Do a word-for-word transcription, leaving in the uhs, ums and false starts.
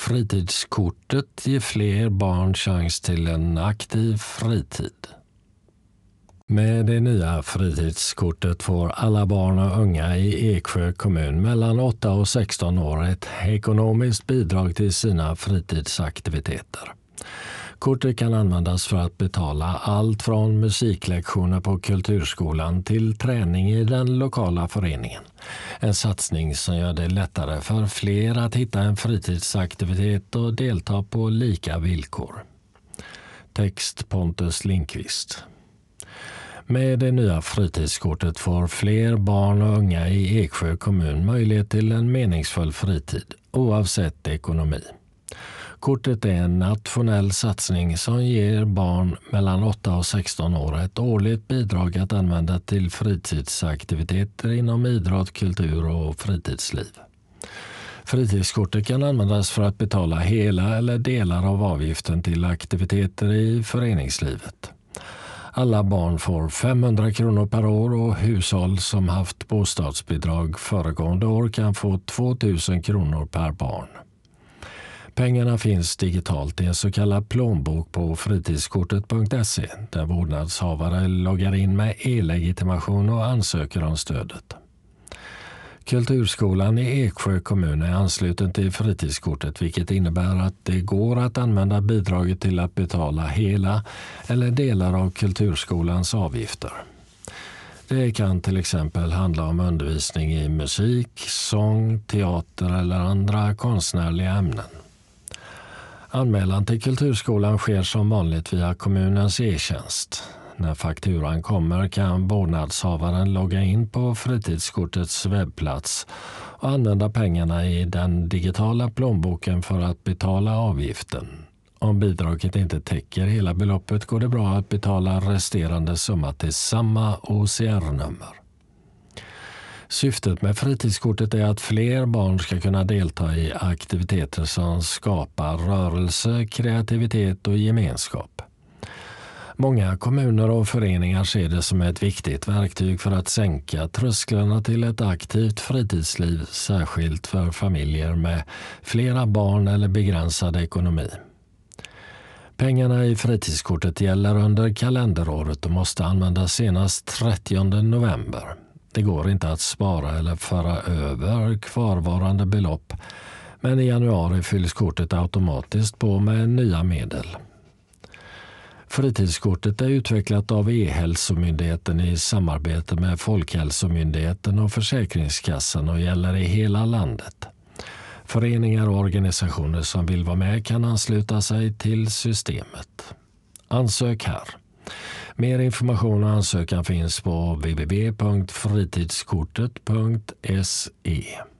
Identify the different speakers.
Speaker 1: Fritidskortet ger fler barn chans till en aktiv fritid. Med det nya fritidskortet får alla barn och unga i Eksjö kommun mellan åtta och sexton år ett ekonomiskt bidrag till sina fritidsaktiviteter. Kortet kan användas för att betala allt från musiklektioner på kulturskolan till träning i den lokala föreningen. En satsning som gör det lättare för fler att hitta en fritidsaktivitet och delta på lika villkor. Text Pontus Lindqvist. Med det nya fritidskortet får fler barn och unga i Eksjö kommun möjlighet till en meningsfull fritid, oavsett ekonomi. Kortet är en nationell satsning som ger barn mellan åtta och sexton år ett årligt bidrag att använda till fritidsaktiviteter inom idrott, kultur och fritidsliv. Fritidskortet kan användas för att betala hela eller delar av avgiften till aktiviteter i föreningslivet. Alla barn får femhundra kronor per år och hushåll som haft bostadsbidrag föregående år kan få två tusen kronor per barn. Pengarna finns digitalt i en så kallad plånbok på fritidskortet punkt se där vårdnadshavare loggar in med e-legitimation och ansöker om stödet. Kulturskolan i Eksjö kommun är ansluten till fritidskortet, vilket innebär att det går att använda bidraget till att betala hela eller delar av kulturskolans avgifter. Det kan till exempel handla om undervisning i musik, sång, teater eller andra konstnärliga ämnen. Anmälan till kulturskolan sker som vanligt via kommunens e-tjänst. När fakturan kommer kan vårdnadshavaren logga in på fritidskortets webbplats och använda pengarna i den digitala plånboken för att betala avgiften. Om bidraget inte täcker hela beloppet går det bra att betala resterande summa till samma O C R-nummer. Syftet med fritidskortet är att fler barn ska kunna delta i aktiviteter som skapar rörelse, kreativitet och gemenskap. Många kommuner och föreningar ser det som ett viktigt verktyg för att sänka trösklarna till ett aktivt fritidsliv, särskilt för familjer med flera barn eller begränsad ekonomi. Pengarna i fritidskortet gäller under kalenderåret och måste användas senast trettionde november. Det går inte att spara eller föra över kvarvarande belopp, men i januari fylls kortet automatiskt på med nya medel. Fritidskortet är utvecklat av E-hälsomyndigheten i samarbete med Folkhälsomyndigheten och Försäkringskassan och gäller i hela landet. Föreningar och organisationer som vill vara med kan ansluta sig till systemet. Ansök här. Mer information och ansökan finns på w w w punkt fritidskortet punkt se.